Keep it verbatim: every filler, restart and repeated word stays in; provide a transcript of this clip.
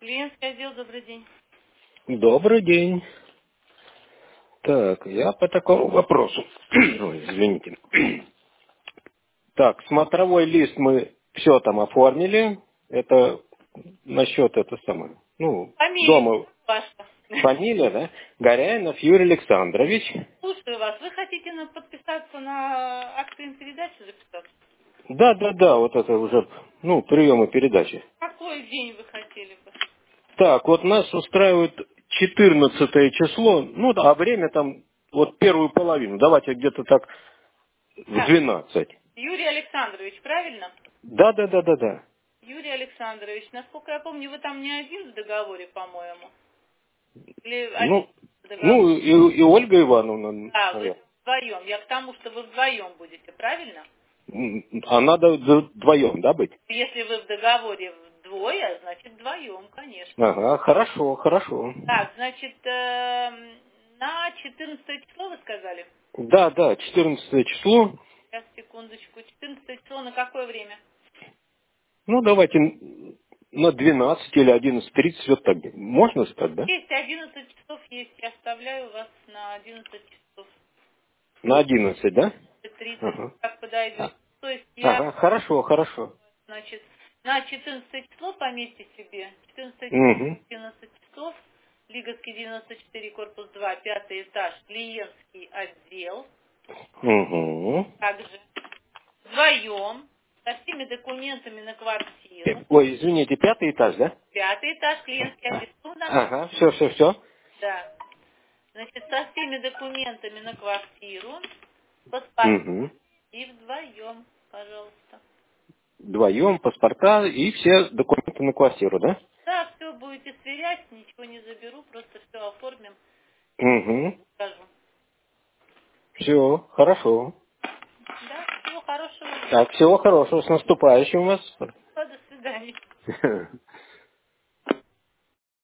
Клиентский отдел, добрый день. Добрый день. Так, я по такому вопросу. Ой, извините. Так, смотровой лист мы все там оформили. Это насчет это самое. Ну, Фамилия дома ваша. фамилия, да? Горяинов Юрий Александрович. Слушаю вас. Вы хотите на- подписаться на акты передачи записаться? Да, да, да, вот это уже, ну, приемы передачи. Какой день вы хотели бы? Так, вот нас устраивает четырнадцатое число, ну, да, а время там, вот первую половину. Давайте где-то так в Так, двенадцать. Юрий Александрович, правильно? Да, да, да, да, да. Юрий Александрович, насколько я помню, вы там не один в договоре, по-моему. Или один Ну, в договоре? ну и, и Ольга Ивановна, Да, вы наверное. вдвоем. Я к тому, что вы вдвоем будете, правильно? М, А надо вдвоем, да, быть? Если вы в договоре вдвое, значит вдвоем, конечно. Ага, хорошо, хорошо. Так, значит, эм, на четырнадцатое число вы сказали? Да, да, четырнадцатое число. Сейчас, секундочку. четырнадцатое число на какое время? Ну, давайте на двенадцать или одиннадцать тридцать, вот так. Можно так, да? Есть одиннадцать часов, есть. Я оставляю вас на одиннадцать часов. На одиннадцать, да? тридцать, Ага. как подойдет. А- То есть я, Ага, хорошо, хорошо. значит, на четырнадцатое число пометьте себе. четырнадцатое число, Угу, одиннадцать часов. Лиговский девяносто четыре, корпус два, пятый этаж, клиентский отдел. угу. Также вдвоем, со всеми документами на квартиру. Ой, извините, пятый этаж, да? Пятый этаж, клиентский отдел. Ну, да. Ага, все, все, все. Да. Значит, со всеми документами на квартиру, паспорт Угу. и вдвоем, пожалуйста. Вдвоем, паспорта и все документы на квартиру, да? Да, все будете сверять, ничего не заберу, просто все оформим, Угу. скажу. Все, хорошо. Да, всего хорошего. Так, всего хорошего, с наступающим вас. До свидания.